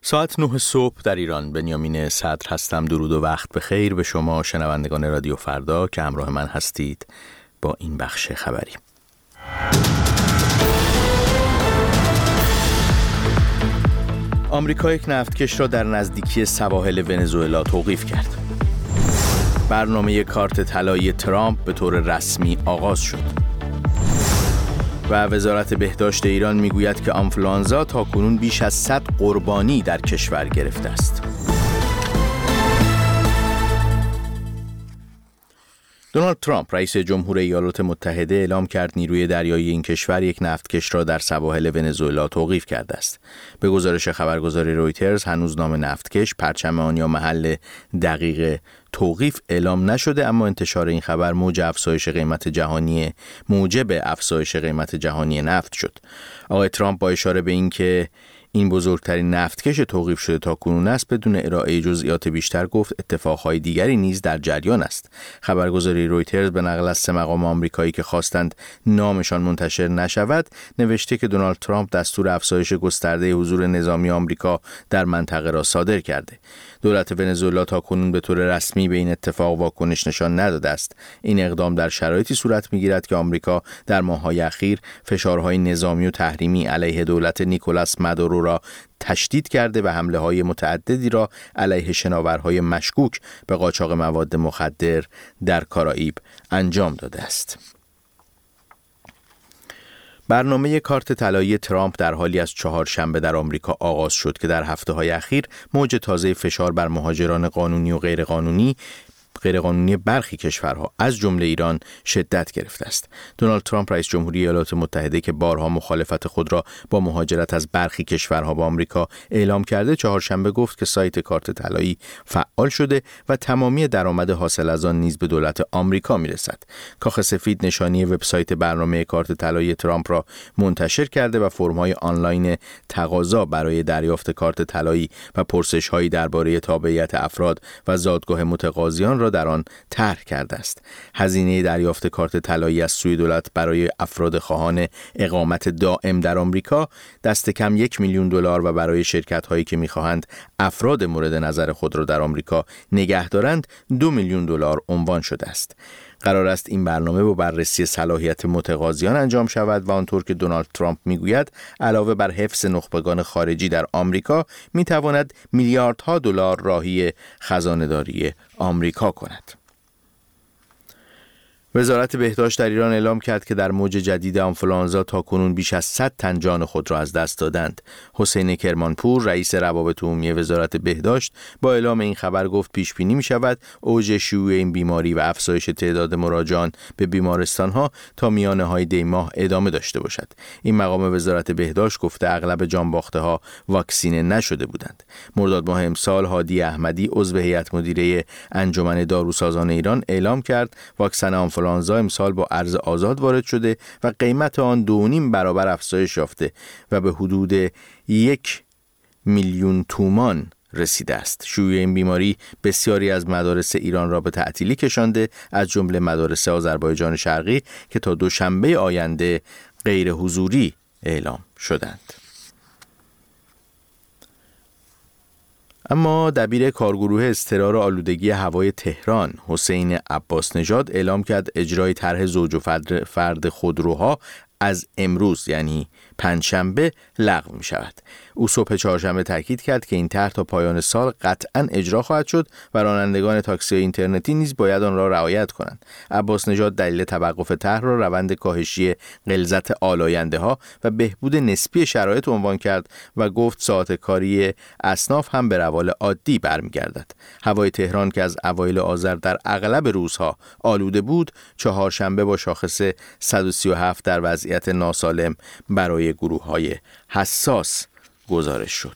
ساعت 9 صبح در ایران. بنیامین صدر هستم. درود و وقت بخیر به شما شنوندگان رادیو فردا که همراه من هستید با این بخش خبری. آمریکا یک نفتکش را در نزدیکی سواحل ونزوئلا توقیف کرد. برنامه کارت طلایی ترامپ به طور رسمی آغاز شد. و وزارت بهداشت ایران میگوید که آنفولانزا تاکنون بیش از 100 قربانی در کشور گرفته است. دونالد ترامپ رئیس جمهور ایالات متحده اعلام کرد نیروی دریایی این کشور یک نفتکش را در سواحل ونزوئلا توقیف کرده است. به گزارش خبرگزاری رویترز هنوز نام نفتکش، پرچم آن یا محل دقیق توقیف اعلام نشده، اما انتشار این خبر موجب افزایش قیمت جهانی نفت شد. آقای ترامپ با اشاره به اینکه این بزرگترین نفتکش توقیف شده تا کنون است بدون ارائه جزئیات بیشتر گفت اتفاقهای دیگری نیز در جریان است. خبرگزاری رویترز به نقل از 3 مقام آمریکایی که خواستند نامشان منتشر نشود نوشته که دونالد ترامپ دستور افزایش گسترده حضور نظامی آمریکا در منطقه را صادر کرده. دولت ونزوئلا تا کنون به طور رسمی به این اتفاق واکنش نشان نداده است. این اقدام در شرایطی صورت می‌گیرد که آمریکا در ماه‌های اخیر فشارهای نظامی و تحریمی علیه دولت نیکولاس مادورو را تشدید کرده و حمله‌های متعددی را علیه شناورهای مشکوک به قاچاق مواد مخدر در کارائیب انجام داده است. برنامه کارت طلایی ترامپ در حالی از چهارشنبه در آمریکا آغاز شد که در هفته‌های اخیر موج تازه فشار بر مهاجران قانونی و غیرقانونی برخی کشورها از جمله ایران شدت گرفته است. دونالد ترامپ رئیس جمهوری ایالات متحده که بارها مخالفت خود را با مهاجرت از برخی کشورها به آمریکا اعلام کرده، چهارشنبه گفت که سایت کارت طلایی فعال شده و تمامی درآمد حاصل از آن نیز به دولت آمریکا میرسد. کاخ سفید نشانی وبسایت برنامه کارت طلایی ترامپ را منتشر کرده و فرم‌های آنلاین تقاضا برای دریافت کارت طلایی و پرسش‌هایی درباره تابعیت افراد و زادگاه متقاضیان را در آن طرح کرده است. هزینه دریافت کارت طلایی از سوی دولت برای افراد خواهان اقامت دائم در آمریکا دست کم $1 میلیون و برای شرکت‌هایی که می‌خواهند افراد مورد نظر خود را در آمریکا نگه دارند $2 میلیون عنوان شده است. قرار است این برنامه با بررسی صلاحیت متقاضیان انجام شود و آنطور که دونالد ترامپ میگوید علاوه بر حفظ نخبگان خارجی در آمریکا میتواند میلیاردها دلار راهی خزانه‌داری آمریکا کند. وزارت بهداشت در ایران اعلام کرد که در موج جدید آنفولانزا تاکنون بیش از 100 تن جان خود را از دست دادند. حسین کرمانپور رئیس روابط عمومی وزارت بهداشت با اعلام این خبر گفت پیش بینی می شود اوج شیوع این بیماری و افزایش تعداد مراجعان به بیمارستان‌ها تا میانه‌های دی ماه ادامه داشته باشد. این مقام وزارت بهداشت گفته اغلب جانباخته‌ها واکسینه نشده بودند. مرداد ماه امسال هادی احمدی عضو هیئت مدیره انجمن داروسازان ایران اعلام کرد واکسن آنفولانزا امسال با ارز آزاد وارد شده و قیمت آن 2.5 برابر افزایش یافته و به حدود 1 میلیون تومان رسیده است. شیوع این بیماری بسیاری از مدارس ایران را به تعطیلی کشانده، از جمله مدارس آذربایجان شرقی که تا دوشنبه آینده غیر حضوری اعلام شدند. اما دبیر کارگروه اضطرار آلودگی هوای تهران حسین عباس نژاد اعلام کرد اجرای طرح زوج و فرد خودروها از امروز یعنی پنجشنبه لغو می شود. او صبح چهارشنبه تاکید کرد که این طرح تا پایان سال قطعاً اجرا خواهد شد و رانندگان تاکسی اینترنتی نیز باید آن را رعایت کنند. عباس نژاد دلیل توقف طرح را روند کاهشی غلظت آلاینده ها و بهبود نسبی شرایط عنوان کرد و گفت ساعت کاری اصناف هم به روال عادی برمیگردد. هوای تهران که از اوایل آذر در اغلب روزها آلوده بود، چهارشنبه با شاخص 137 در وضعیت ناسالم برای گروه‌های حساس گزارش شد.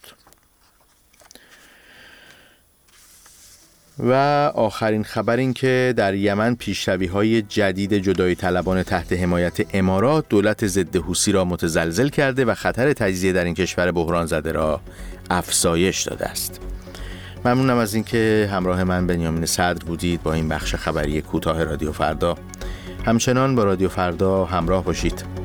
و آخرین خبر این که در یمن پیشروی‌های جدید جدایی طلبان تحت حمایت امارات دولت ضد حوثی را متزلزل کرده و خطر تجزیه در این کشور بحران زده را افزایش داده است. ممنونم از اینکه همراه من بنیامین صدر بودید با این بخش خبری کوتاه رادیو فردا. همچنان با رادیو فردا همراه باشید.